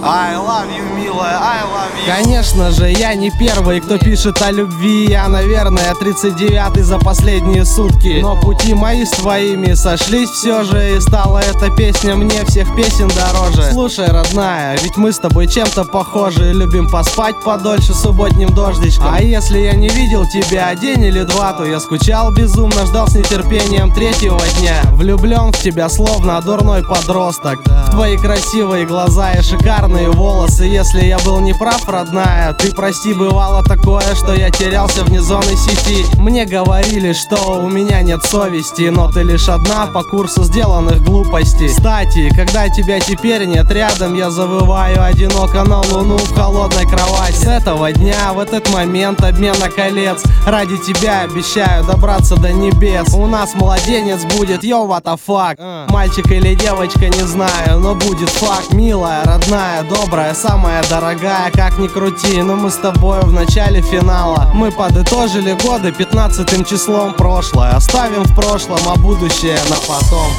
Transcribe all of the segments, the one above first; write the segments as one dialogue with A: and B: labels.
A: I love you, милая, I love you.
B: Конечно же, я не первый, кто пишет о любви. Я, наверное, 39-й за последние сутки. Но пути мои с твоими сошлись все же, и стала эта песня мне всех песен дороже. Слушай, родная, ведь мы с тобой чем-то похожи. Любим поспать подольше субботним дождичком. А если я не видел тебя день или два, то я скучал безумно, ждал с нетерпением третьего дня. Влюблен в тебя словно дурной подросток. Твои красивые глаза и шикарные волосы. Если я был неправ, родная, ты прости, бывало такое, что я терялся вне зоны сети. Мне говорили, что у меня нет совести, но ты лишь одна по курсу сделанных глупостей. Кстати, когда тебя теперь нет рядом, я завываю одиноко на луну в холодной кровати. С этого дня, в этот момент обмена колец, ради тебя обещаю добраться до небес. У нас младенец будет, йоу, what the fuck. Мальчик или девочка, не знаю, но будет факт. Милая, родная, добрая, самая дорогая, как ни крути, но мы с тобой в начале финала. Мы подытожили годы 15-м числом прошлое. Оставим в прошлом, а будущее на потом.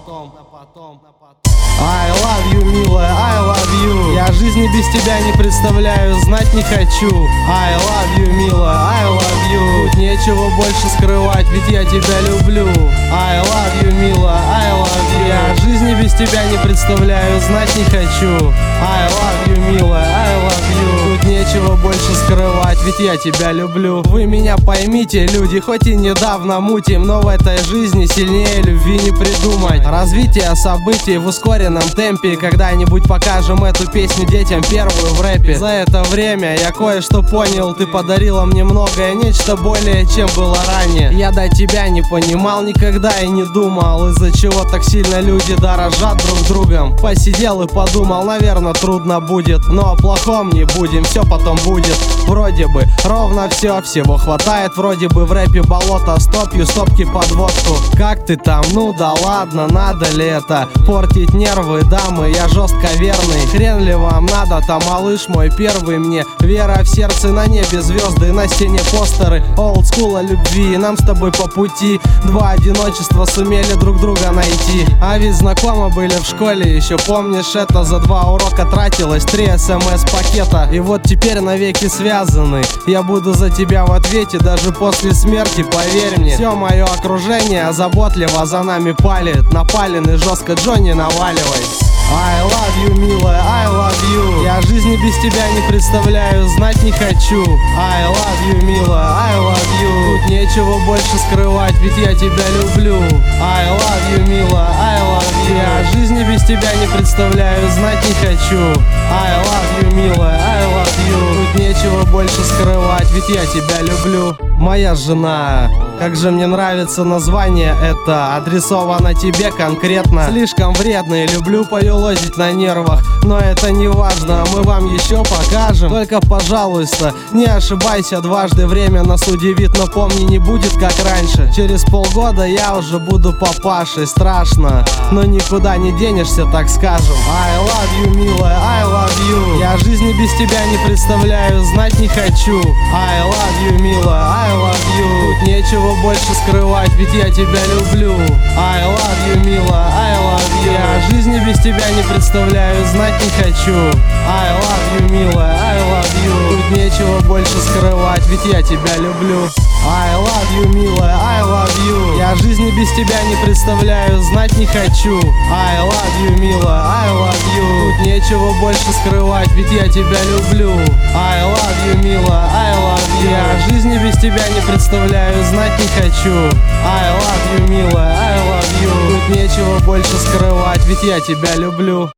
B: I love you, милая, I love you. Я жизни без тебя не представляю, знать не хочу. I love you, милая, I love you. Тут нечего больше скрывать, ведь я тебя люблю. I love you, милая, I love you. Я жизни без тебя не представляю, знать не хочу. I love you, милая, I love you. Тут нечего больше скрывать, ведь я тебя люблю. Вы меня поймите, люди, хоть и недавно мутим, но в этой жизни сильнее любви не придумать. Развитие событий в ускоренном темпе. Когда-нибудь покажем эту песню детям, первую в рэпе. За это время я кое-что понял. Ты подарила мне многое, нечто более, чем было ранее. Я до тебя не понимал никогда и не думал, из-за чего так сильно люди дорожат друг другом. Посидел и подумал, наверное, трудно будет, но о плохом не будем, все потом будет. Вроде бы ровно все, всего хватает. Вроде бы в рэпе болото, стопью, стопки под водку. Как ты там? Ну да ладно, надо ли это? Портить нервы, дамы, я жестко верный. Хрен ли вам надо-то, малыш мой первый мне? Вера в сердце, на небе звезды, на стене постеры олдскула любви. Нам с тобой по пути, два одиночества сумели друг друга найти. А ведь знакомы были в школе, еще помнишь это? За 2 урока тратилось 3 смс-пакета. И вот теперь навеки связаны. Я буду за тебя в ответе даже после смерти, поверь мне. Все мое окружение заботливо за нами палит. Напаленный жестко, Джонни, наваливай. I love you, милая, I love you. Я жизни без тебя не представляю, знать не хочу. I love you, милая, I love you. Тут нечего больше скрывать, ведь я тебя люблю. I love you, милая, I love you. Я жизни без тебя не представляю, знать не хочу. I love you, милая, I love you. Тут нечего больше скрывать, ведь я тебя люблю. Моя жена, как же мне нравится название это, адресовано тебе конкретно. Слишком вредный, люблю поелозить на нервах, но это не важно, мы вам еще покажем. Только, пожалуйста, не ошибайся дважды, время нас удивит, но помни, не будет как раньше. Через полгода я уже буду папашей, страшно, но никуда не денешься, так скажем. I love you, милая, I love you. Я жизни без тебя не представляю, знать не хочу. I love you, милая, I love you. Тут нечего больше скрывать, ведь я тебя люблю. I love you, милая, I love you. Я жизни без тебя не представляю, знать не хочу. I love you, милая, I love you. Тут нечего больше скрывать, ведь я тебя люблю. I love you, милая, I love you. Я жизни без тебя не представляю, знать не хочу. I love you, милая, I love you. Тут нечего больше скрывать, ведь я тебя люблю. I love you, милая, I love you. Я жизни без тебя не представляю, знать не хочу. I love you, милая, I love you. Тут нечего больше скрывать, ведь я тебя люблю.